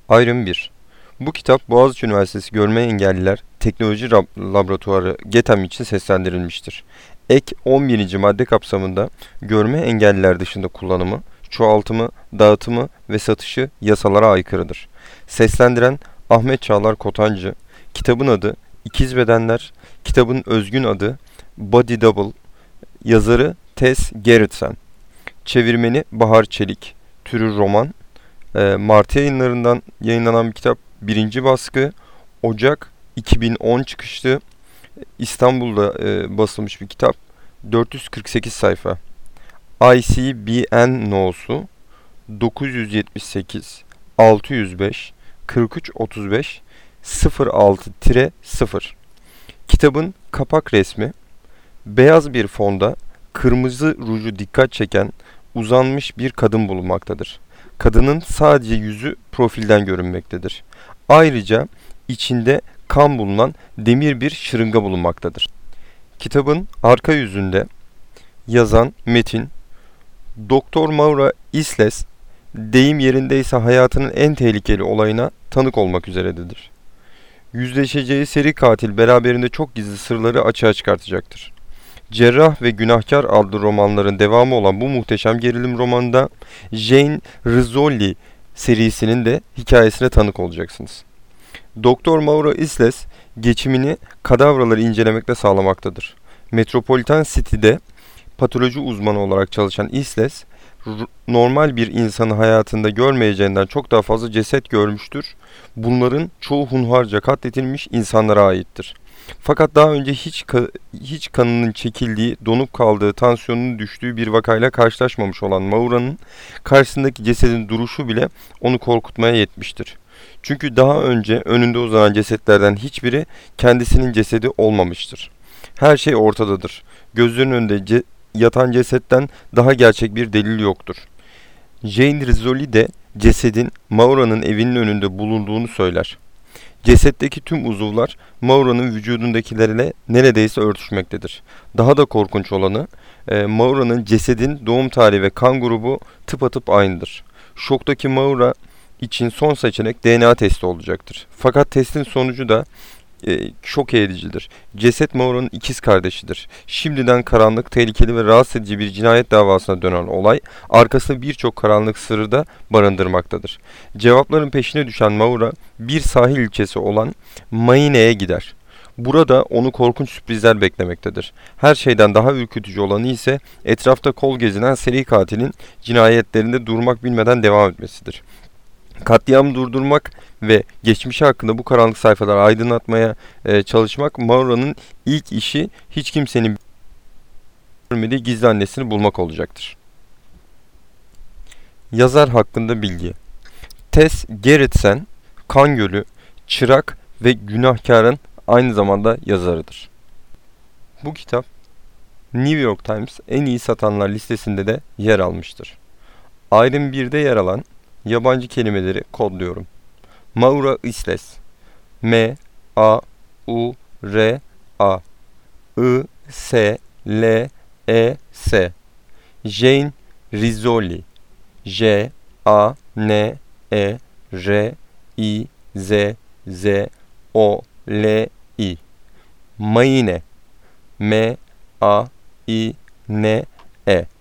Ayrım 1. Bu kitap Boğaziçi Üniversitesi Görme Engelliler Teknoloji Laboratuvarı GETEM için seslendirilmiştir. Ek 11. madde kapsamında görme engelliler dışında kullanımı, çoğaltımı, dağıtımı ve satışı yasalara aykırıdır. Seslendiren Ahmet Çağlar Kotancı. Kitabın adı İkiz Bedenler. Kitabın özgün adı Body Double. Yazarı Tess Gerritsen. Çevirmeni Bahar Çelik. Türü roman. Mart yayınlarından yayınlanan bir kitap. Birinci baskı. Ocak 2010 çıkışlı. İstanbul'da basılmış bir kitap. 448 sayfa. ICBN no'su 978 605 43 35 06-0. Kitabın kapak resmi beyaz bir fonda kırmızı ruju dikkat çeken uzanmış bir kadın bulunmaktadır. Kadının sadece yüzü profilden görünmektedir. Ayrıca içinde kan bulunan demir bir şırınga bulunmaktadır. Kitabın arka yüzünde yazan metin, Doktor Maura Isles, deyim yerindeyse hayatının en tehlikeli olayına tanık olmak üzeredir. Yüzleşeceği seri katil beraberinde çok gizli sırları açığa çıkartacaktır. Cerrah ve Günahkar adlı romanların devamı olan bu muhteşem gerilim romanında Jane Rizzoli serisinin de hikayesine tanık olacaksınız. Doktor Maura Isles geçimini kadavraları incelemekle sağlamaktadır. Metropolitan City'de patoloji uzmanı olarak çalışan Isles, normal bir insanı hayatında görmeyeceğinden çok daha fazla ceset görmüştür. Bunların çoğu hunharca katledilmiş insanlara aittir. Fakat daha önce hiç kanının çekildiği, donup kaldığı, tansiyonunun düştüğü bir vakayla karşılaşmamış olan Maura'nın karşısındaki cesedin duruşu bile onu korkutmaya yetmiştir. Çünkü daha önce önünde uzanan cesetlerden hiçbiri kendisinin cesedi olmamıştır. Her şey ortadadır. Gözlerinin önünde yatan cesetten daha gerçek bir delil yoktur. Jane Rizzoli de cesedin Maura'nın evinin önünde bulunduğunu söyler. Cesetteki tüm uzuvlar Maura'nın vücudundakilerle neredeyse örtüşmektedir. Daha da korkunç olanı Maura'nın cesedin doğum tarihi ve kan grubu tıpatıp aynıdır. Şoktaki Maura için son seçenek DNA testi olacaktır. Fakat testin sonucu da şok edicidir. Ceset Maura'nın ikiz kardeşidir. Şimdiden karanlık, tehlikeli ve rahatsız edici bir cinayet davasına dönen olay, arkasında birçok karanlık sırrı da barındırmaktadır. Cevapların peşine düşen Maura, bir sahil ilçesi olan Maine'ye gider. Burada onu korkunç sürprizler beklemektedir. Her şeyden daha ürkütücü olanı ise etrafta kol gezinen seri katilin cinayetlerinde durmak bilmeden devam etmesidir. Katliamı durdurmak ve geçmişi hakkında bu karanlık sayfaları aydınlatmaya çalışmak Maura'nın ilk işi hiç kimsenin görmediği gizli annesini bulmak olacaktır. Yazar hakkında bilgi. Tess Gerritsen, Kan Gölü, Çırak ve Günahkar'ın aynı zamanda yazarıdır. Bu kitap New York Times en iyi satanlar listesinde de yer almıştır. Ayrım 1'de yer alan yabancı kelimeleri kodluyorum. Maura Isles, M-A-U-R-A I-S-L-E-S, Jane Rizzoli, J-A-N-E-R-I-Z-Z-O-L-I, Maine, M-A-I-N-E,